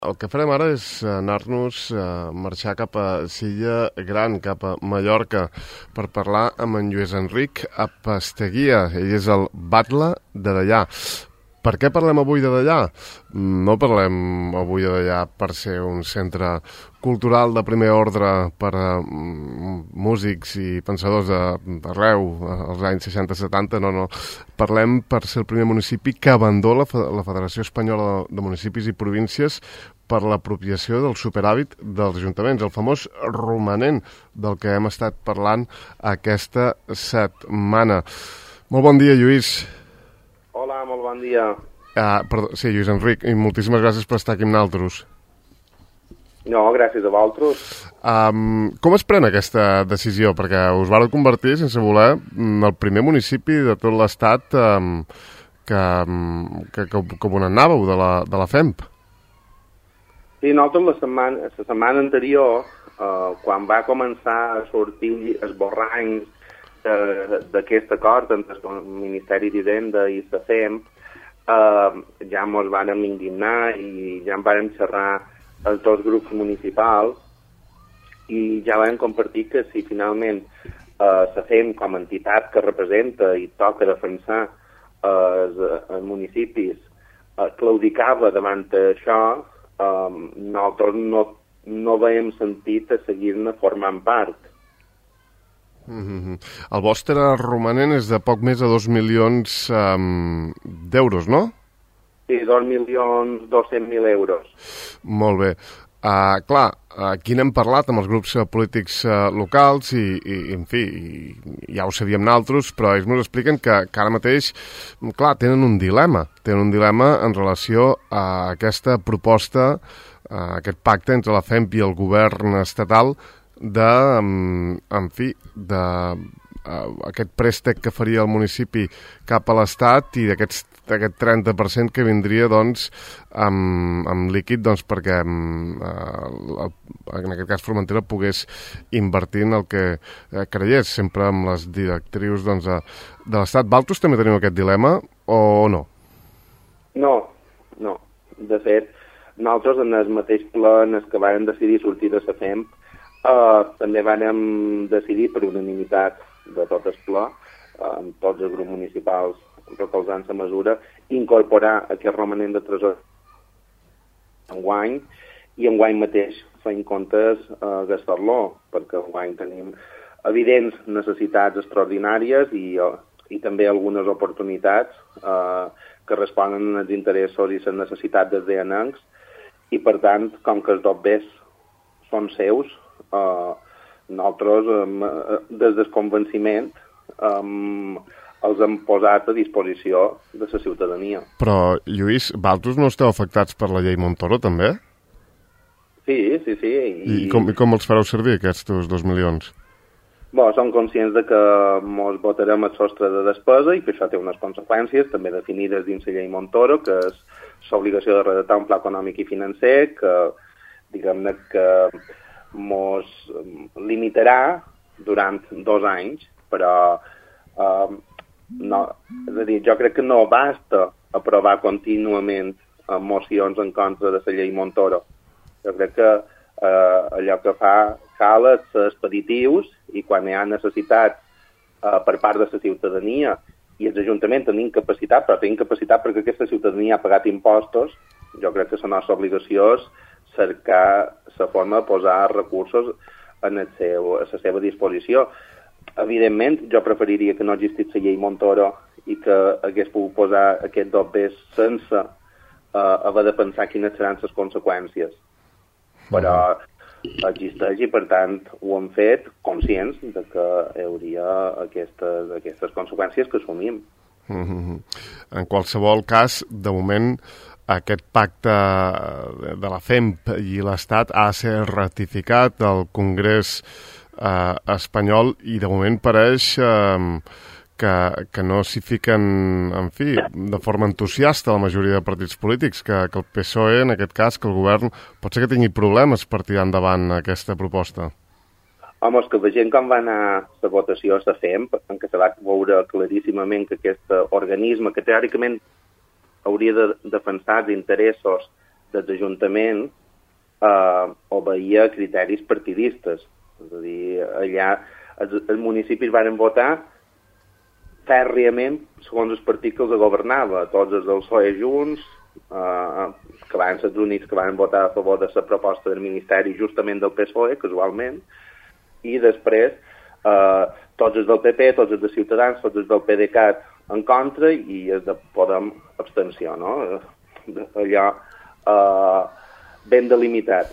El que farem ara és anar-nos a marxar cap a Silla Gran, cap a Mallorca, per parlar amb en Lluís Enric Apasteguía. Ell és el batlle de Deià. Per què parlem avui de Deià? No parlem avui de Deià per ser un centre cultural de primer ordre per a músics i pensadors d'arreu, als anys 60-70, no. Parlem per ser el primer municipi que abandona la Federació Espanyola de Municipis i Províncies per l'apropiació del superàvit dels ajuntaments, el famós romanent del que hem estat parlant aquesta setmana. Molt bon dia, Lluís. Hola, molt bon dia. Sí, Lluís Enric, i moltíssimes gràcies per estar aquí amb nosaltres. No, gràcies a vosaltres. Com es pren aquesta decisió? Perquè us vareu convertir, sense voler, en el primer municipi de tot l'estat que on anàveu, de la FEMP. Sí, nosaltres la setmana anterior, quan va començar a sortir esborranys d'aquest acord entre el Ministeri d'Hisenda i la FEMP, ja ens vàrem indignar i ja en vàrem xerrar els dos grups municipals i ja vam compartir que si finalment la FEMP com a entitat que representa i toca defensar els municipis claudicava davant això, nosaltres no veiem sentit a seguir-ne formant part. El vostre romanent és de poc més de 2 milions d'euros, no? Sí, 2.200.000 euros. Molt bé. Clar, aquí n'hem parlat amb els grups polítics locals i en fi, ja ho sabíem nosaltres, però ells ens expliquen que ara mateix, clar, tenen un dilema en relació a aquesta proposta, a aquest pacte entre la FEMP i el govern estatal aquest préstec que faria el municipi cap a l'Estat i d'aquest 30% que vindria doncs amb líquid perquè en aquest cas Formentera pogués invertir en el que creiés, sempre amb les directrius de l'Estat. Vosaltres també teniu aquest dilema o no? No. De fet, nosaltres en el mateix ple en el que vam decidir sortir de la FEMP també vam decidir per unanimitat de tot el ple, amb tots els grups municipals recolzant la mesura, incorporar aquest romanent de tresor enguany i enguany mateix fent comptes gastar-lo, perquè enguany tenim evidents necessitats extraordinàries i també algunes oportunitats que responen als interessos i les necessitats dels deanencs i per tant, com que els dobbers són seus, nosaltres des del convenciment els hem posat a disposició de la ciutadania. Però, Lluís, vosaltres no esteu afectats per la llei Montoro, també? Sí. I com els fareu servir, aquests 2 milions? Som conscients de que ens votarem el sostre de despesa i que això té unes conseqüències també definides dins la llei Montoro, que és l'obligació de redactar un pla econòmic i financer que, diguem-ne, que ens limitarà durant 2 anys, però no, és a dir, jo crec que no basta aprovar contínuament mocions en contra de la llei Montoro. Jo crec que allò que cal és ser expeditius i quan hi ha necessitats per part de la ciutadania i els ajuntaments tenim capacitat, però tenim capacitat perquè aquesta ciutadania ha pagat impostos, jo crec que la nostra obligació és cercar la forma de posar recursos a la seva disposició. Evidentment, jo preferiria que no existís la llei Montoro i que hagués pogut posar aquest dobbers sense haver de pensar quines seran les conseqüències. Però existeix i, per tant, ho hem fet conscients de que hi hauria aquestes conseqüències que assumim. En qualsevol cas, de moment, aquest pacte de la FEMP i l'Estat ha de ser ratificat al Congrés espanyol i de moment pareix que no s'hi fiquen, en fi, de forma entusiasta la majoria de partits polítics, que el PSOE, en aquest cas, que el govern, pot ser que tingui problemes per tirar endavant aquesta proposta. Home, és que veient com va anar la votació a la FEMP, en què se va veure claríssimament que aquest organisme, que teòricament hauria de defensar els interessos dels ajuntaments obeïa criteris partidistes. És a dir, allà els municipis van votar fèrriament segons el partit que els governava. Tots els del PSOE Junts, que van ser els únics que van votar a favor de la proposta del Ministeri justament del PSOE, casualment, i després tots els del PP, tots els de Ciutadans, tots els del PDeCAT en contra i els de Podem abstenció, no? Allò ben delimitat.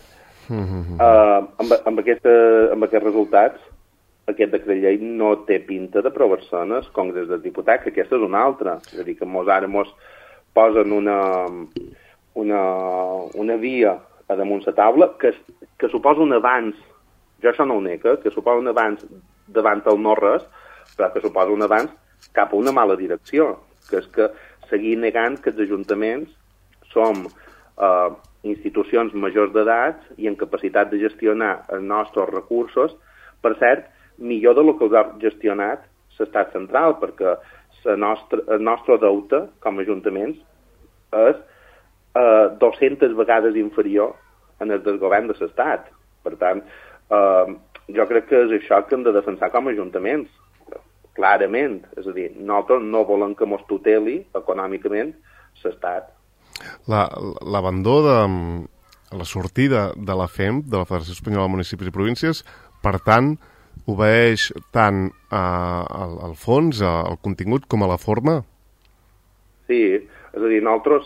Amb aquests resultats, aquest decret llei no té pinta d'aprovar-se en el Congrés dels Diputats, que aquesta és una altra. És a dir, que ara mos posen una via a damunt la taula que suposa un avanç. Jo això no ho nego, que suposa un avanç davant el no res, però que suposa un avanç cap a una mala direcció, que és que seguir negant que els ajuntaments som institucions majors d'edat i en capacitat de gestionar els nostres recursos, per cert, millor del que els ha gestionat l'estat central, perquè el nostre deute com a ajuntaments és 200 vegades inferior en el del govern de l'estat. Per tant, jo crec que és això que hem de defensar com a ajuntaments, clarament. És a dir, nosaltres no volem que mos tuteli econòmicament l'estat. L'abandó de la sortida de la FEMP, de la Federació Espanyola de Municipis i Províncies, per tant, obeeix tant al fons, al contingut, com a la forma? Sí, és a dir, nosaltres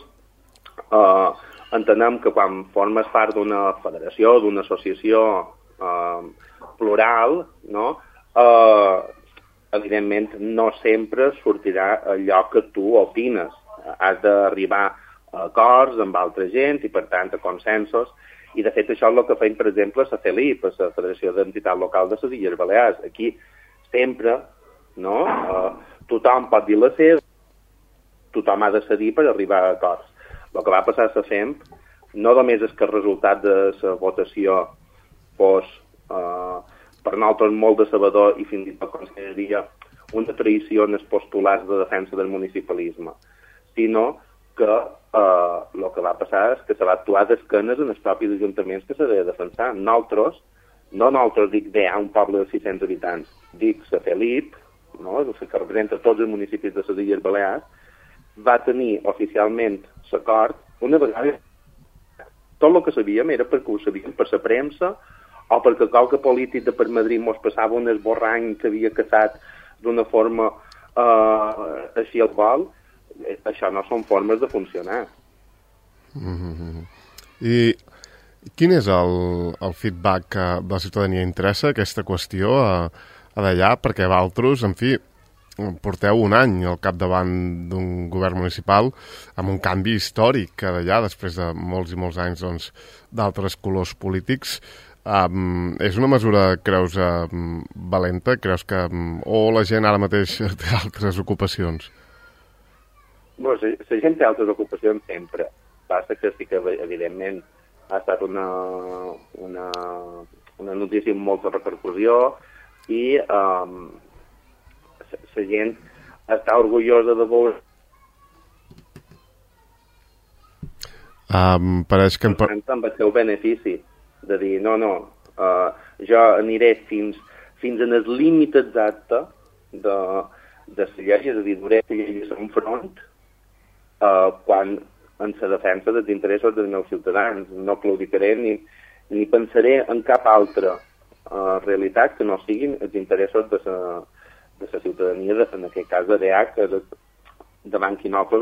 entenem que quan formes part d'una federació, d'una associació plural, no? Evidentment no sempre sortirà allò que tu opines. Has d'arribar a acords amb altra gent i, per tant, a consensos. I, de fet, això és el que feim, per exemple, a FELIP, a la Federació d'Entitat Local de les Illes Balears. Aquí sempre, no? Tothom pot dir la seva, tothom ha de cedir per arribar a acords. El que va passar a la FEMP no només és que el resultat de la votació fos per nosaltres molt decebedor i fins i tot consideraria una traïció en els postulats de defensa del municipalisme, sinó que el que va passar és que se va actuar d'esquenes en els propis ajuntaments que s'ha de defensar. Nosaltres dic hi ha un poble de 600 habitants, dic la FELIP, no? Que representa tots els municipis de les Illes Balears, va tenir oficialment l'acord una vegada. Tot el que sabíem era perquè ho sabíem per la premsa o perquè qualque polític de per Madrid mos passava un esborrany que havia caçat d'una forma així al vol. Això no són formes de funcionar. I quin és el feedback que de la ciutadania interessa aquesta qüestió a d'allà? Perquè vosaltres, en fi, porteu un any al capdavant d'un govern municipal amb un canvi històric d'allà, després de molts i molts anys doncs, d'altres colors polítics. És una mesura, creus, valenta? Creus que o la gent ara mateix té altres ocupacions? La gent té altres ocupacions sempre. Passa que sí que, evidentment, ha estat una notícia amb molta repercussió i la gent està orgullosa de veure. Pareix que... Amb el seu benefici, de dir, jo aniré fins en el límit exacte de la llei, és a dir, duré la llei a un front, quan en la defensa dels interessos dels meus ciutadans. No claudicaré ni pensaré en cap altra realitat que no siguin els interessos de la ciutadania, en aquest cas de DEAC, davant qui no...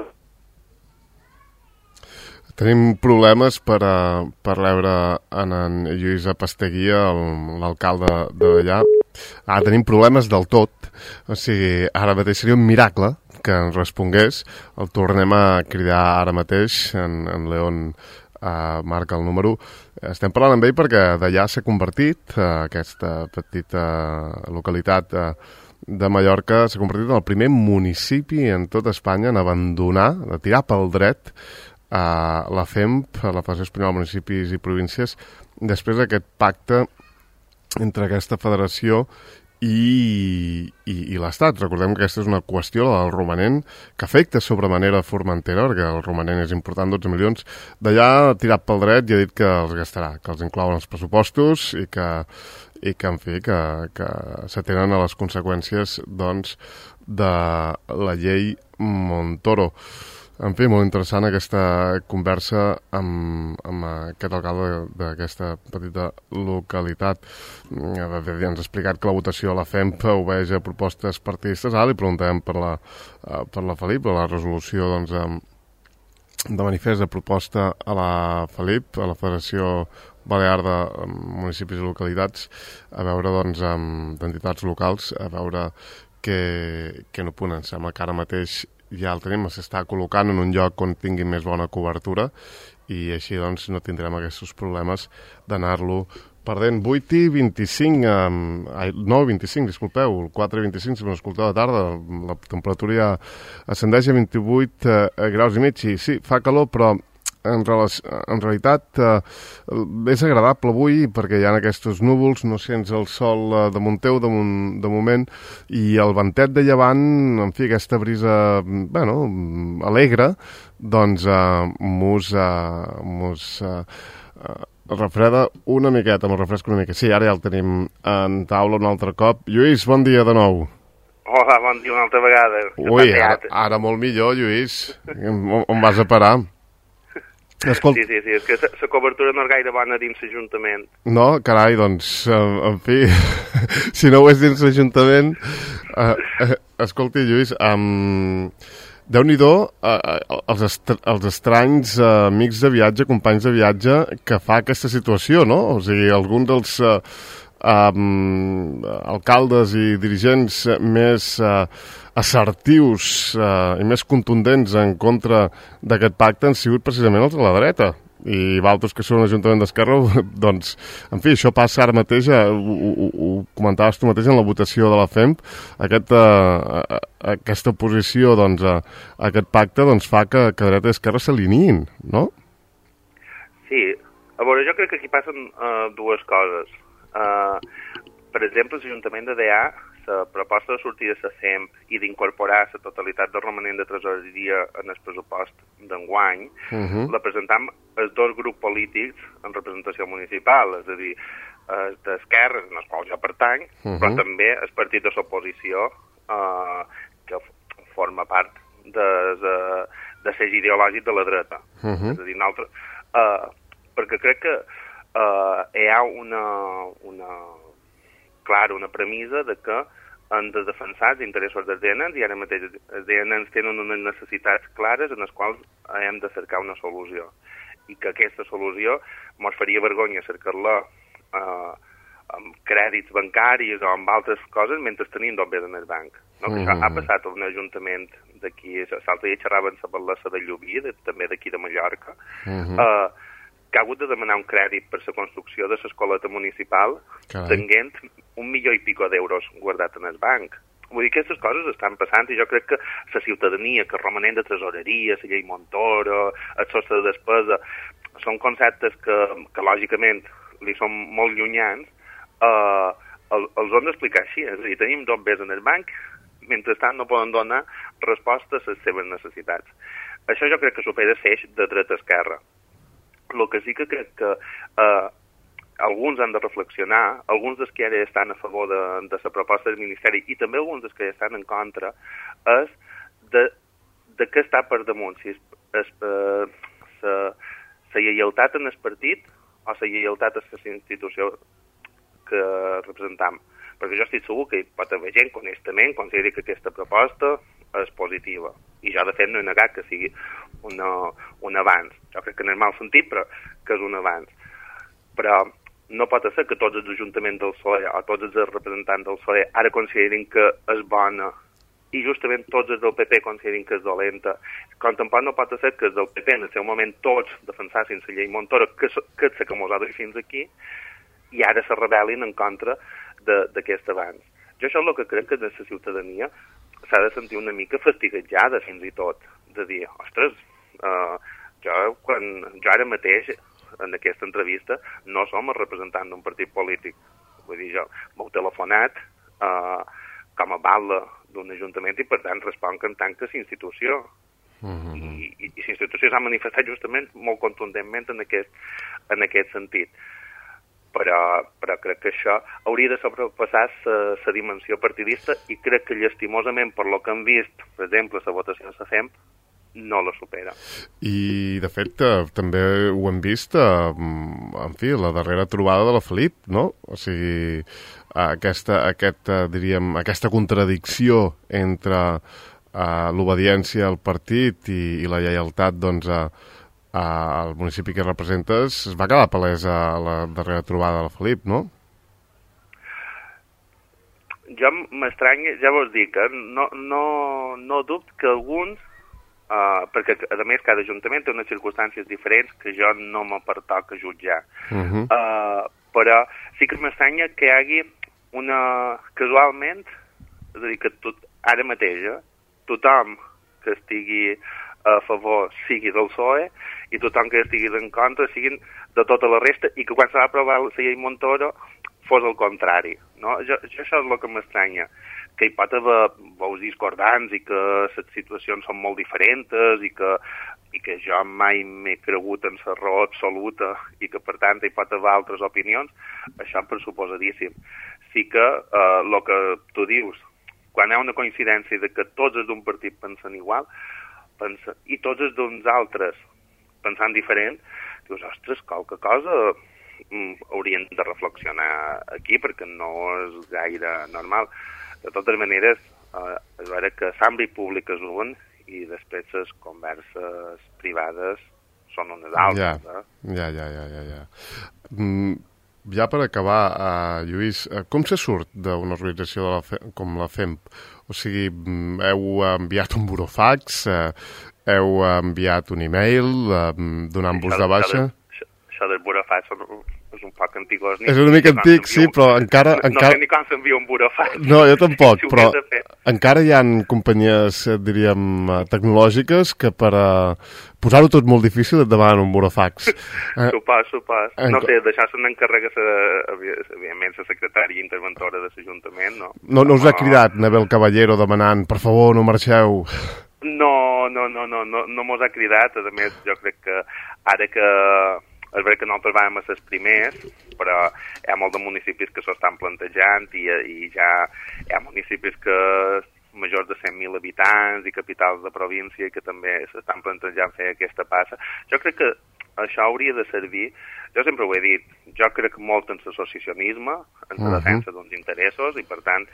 Tenim problemes per rebre en Lluís Apasteguia, l'alcalde d'allà. Tenim problemes del tot. O sigui, ara mateix seria un miracle que ens respongués. El tornem a cridar ara mateix. En León marca el número. Estem parlant amb ell perquè d'allà s'ha convertit, aquesta petita localitat de Mallorca, s'ha convertit en el primer municipi en tot Espanya en abandonar, de tirar pel dret, la FEMP, la Federació Espanyola de Municipis i Províncies, després d'aquest pacte entre aquesta federació i l'Estat. Recordem que aquesta és una qüestió, la del romanent, que afecta sobremanera Formentera, perquè el romanent és important, 12 milions. D'allà ha tirat pel dret i ha dit que els gastarà, que els inclouen els pressupostos i que en fi, que s'atenen a les conseqüències, doncs, de la llei Montoro. En fi, molt interessant aquesta conversa amb aquest alcalde d'aquesta petita localitat. Ens ha explicat que la votació a la FEMP obeeix a propostes partidistes. Ara li preguntem per la Felip, la resolució doncs, de manifest de proposta a la Felip, a la Federació Balear de Municipis i Localitats, a veure doncs, amb entitats locals, a veure què n'opinen. Sembla que ara mateix ja el tenim, s'està col·locant en un lloc on tingui més bona cobertura i així doncs no tindrem aquests problemes d'anar-lo perdent. 8:25, 9:25, disculpeu, 4:25, si m'escolteu de tarda, la temperatura ja ascendeix a 28 graus i mig, i sí, fa calor, però en realitat és agradable avui perquè hi ha aquests núvols, no sents el sol damunt teu de moment, i el ventet de llevant, en fi, aquesta brisa alegre, doncs mos refreda una miqueta, me'l refresco una mica. Sí, ara ja el tenim en taula un altre cop. Lluís, bon dia de nou. Hola, bon dia una altra vegada. Ui, ara molt millor, Lluís. On vas a parar? Escolta... Sí, és que la cobertura no és gaire bona dins l'Ajuntament. No? Carai, doncs, en fi, si no ho és dins l'Ajuntament... escolti, Lluís, Déu-n'hi-do els estranys amics de viatge, companys de viatge, que fa aquesta situació, no? O sigui, alguns dels alcaldes i dirigents més assertius i més contundents en contra d'aquest pacte han sigut precisament els de la dreta. I d'altres que són l'Ajuntament d'Esquerra, doncs, en fi, això passa ara mateix, ho comentaves tu mateix en la votació de la FEMP, aquesta oposició doncs, a aquest pacte doncs, fa que dreta i esquerra s'alineïn, no? Sí, a veure, jo crec que aquí passen dues coses. Per exemple, l'Ajuntament de DEA, la proposta de sortir de la FEMP i d'incorporar la totalitat del romanent de tresoreria en el pressupost d'enguany, la presentam els dos grups polítics en representació municipal, és a dir, d'esquerres, en els quals jo pertany, però també el partit de l'oposició, que forma part de l'eix ideològic de la dreta. És a dir, perquè crec que hi ha una premissa de que han de defensar els interessos dels DNs i ara mateix els DNs tenen unes necessitats clares en les quals hem de cercar una solució i que aquesta solució ens faria vergonya cercar-la amb crèdits bancaris o amb altres coses mentre tenim dobbers en el banc. No? Que això ha passat a un ajuntament d'aquí, l'altre dia xerraven la Ballessa de Llubí, també d'aquí de Mallorca, que ha hagut de demanar un crèdit per la construcció de l'escoleta municipal, tenint $1 milió i pico d'euros guardat en el banc. Vull dir que aquestes coses estan passant i jo crec que la ciutadania, que el romanent de tresoreria, la llei Montoro, el sostre de despesa, són conceptes que lògicament li són molt llunyans, els hem d'explicar així. És a dir, tenim dobbers en el banc, mentrestant no poden donar resposta a les seves necessitats. Això jo crec que supera l'eix de dreta-esquerra. El que sí que crec que alguns han de reflexionar, alguns dels que ara estan a favor de la proposta del Ministeri i també alguns dels que estan en contra, és de què està per damunt, si és la lleialtat en el partit o la lleialtat a la institució que representam. Perquè jo estic segur que hi pot haver gent que honestament consideri que aquesta proposta és positiva. I jo, de fet, no he negat que sigui un avanç. Jo crec que en el mal sentit, però que és un avanç. Però no pot ser que tots els ajuntaments del PSOE o tots els representants del PSOE ara considerin que és bona i justament tots els del PP considerin que és dolenta. Com tampoc no pot ser que els del PP en el seu moment tots defensassin la llei Montoro, que és la que ens ha dut fins aquí, i ara se rebel·lin en contra d'aquest avanç. Jo això és el que crec que de la ciutadania s'ha de sentir una mica fastiguejada fins i tot, de dir, ostres, jo ara mateix en aquesta entrevista no som el representant d'un partit polític, vull dir, jo m'heu telefonat com a batlle d'un ajuntament i, per tant, responc en tant que institució. I l'institució s'ha manifestat justament molt contundentment en aquest sentit. Però crec que això hauria de sobrepassar la dimensió partidista i crec que llastimosament, per lo que hem vist, per exemple, la votació de la FEMP, no la supera. I, de fet, també ho hem vist, en fi, la darrera trobada de la Felip, no? O sigui, aquesta contradicció entre l'obediència al partit i la lleialtat, doncs, al municipi que representes, es va quedar palesa a la darrera trobada de la Felip, no? Jo m'estranya, ja vos dic, no dubte que alguns, perquè a més cada ajuntament té unes circumstàncies diferents que jo no me pertoca jutjar, però sí que m'estranya que hi hagi casualment, és a dir, que ara mateix, tothom que estigui a favor sigui del PSOE i tothom que estigui en contra siguin de tota la resta i que quan s'ha aprovar la llei Montoro fos el contrari, no? Això és el que m'estranya, que hi pot haver veus discordants i que les situacions són molt diferents i que jo mai m'he cregut en la raó absoluta i que per tant hi pot haver altres opinions, això pressuposadíssim. Sí que el que tu dius, quan hi ha una coincidència de que tots els d'un partit pensen igual i tots els d'uns altres pensant diferent, dius, ostres, qualque cosa haurien de reflexionar aquí perquè no és gaire normal. De totes maneres, és vera que l'àmbit públic és un i després les converses privades són unes altres. Ja. Ja per acabar, Lluís, com se surt d'una organització com la FEMP? O sigui, heu enviat un burofax, heu enviat un e-mail donant-vos de baixa? Això del burofax és un poc antigós. És una mica antic, sí, però encara... No sé ni com s'envia un burofax. No, jo tampoc, però encara hi ha companyies, diríem, tecnològiques que per posar-ho tot molt difícil et demanen un burofax. Supòs. No sé, d'això se n'encarrega evidentment la secretària interventora de l'Ajuntament, no? No us ha cridat Nebel Caballero demanant, per favor, no marxeu? No mos ha cridat. A més, jo crec que ara que és veritat que nosaltres vam a ser primers, però hi ha molts de municipis que s'ho estan plantejant i ja hi ha municipis que majors de 100.000 habitants i capitals de província i que també s'estan plantejant fer aquesta passa. Jo crec que això hauria de servir, jo sempre ho he dit, jo crec molt en l'associacionisme, en la defensa d'uns interessos i per tant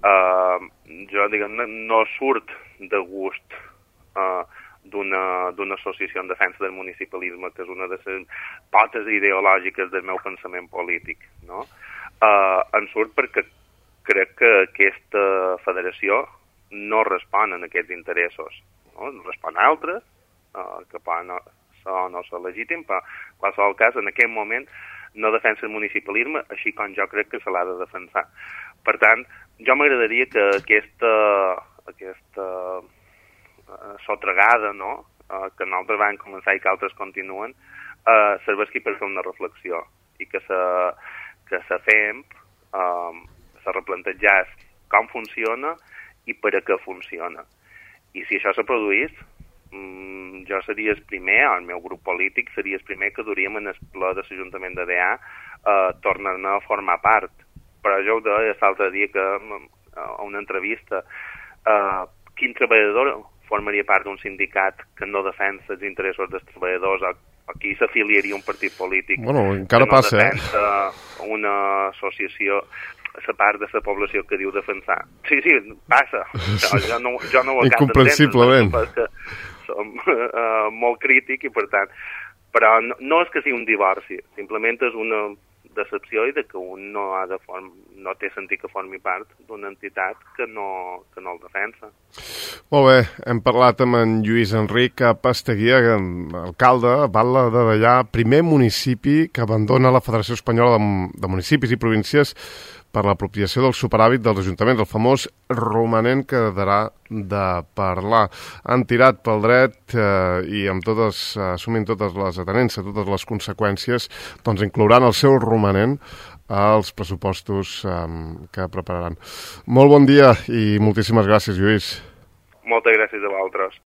jo diguem no surt de gust d'una associació en defensa del municipalisme, que és una de les potes ideològiques del meu pensament polític, no? En surt perquè crec que aquesta federació no respon a aquests interessos, no? Respon a altres, que poden no ser legítims, però en qualsevol cas, en aquest moment, no defensa el municipalisme, així com jo crec que se l'ha de defensar. Per tant, jo m'agradaria que aquesta sotregada, no? Que nosaltres vam començar i que altres continuen, serveixi per fer una reflexió i que se FEMP se replantejés com funciona i per a què funciona. I si això se produís, jo seria el primer, el meu grup polític seria el primer que duríem en el ple de l'Ajuntament de DA tornant a formar part. Però jo ho deia l'altre dia que a una entrevista quin treballador formaria part d'un sindicat que no defensa els interessos dels treballadors o qui s'afiliaria a un partit polític encara que no passa, defensa una associació a la part de la població que diu defensar. Sí, passa. Jo no ho acabo incomprensiblement. Perquè som molt crític i per tant... Però no és que sigui un divorci, simplement és una decepció i de que un no té sentit que formi part d'una entitat que no el defensa. Molt bé, hem parlat amb en Lluís Enric Pasteguia, alcalde, batlle de Deià, primer municipi que abandona la Federació Espanyola de Municipis i Províncies per l'apropiació del superàvit dels ajuntaments, el famós romanent que darà de parlar. Han tirat pel dret i amb totes, assumint totes les atenences, totes les conseqüències, doncs inclouran el seu romanent als pressupostos que prepararan. Molt bon dia i moltíssimes gràcies, Lluís. Moltes gràcies a vosaltres.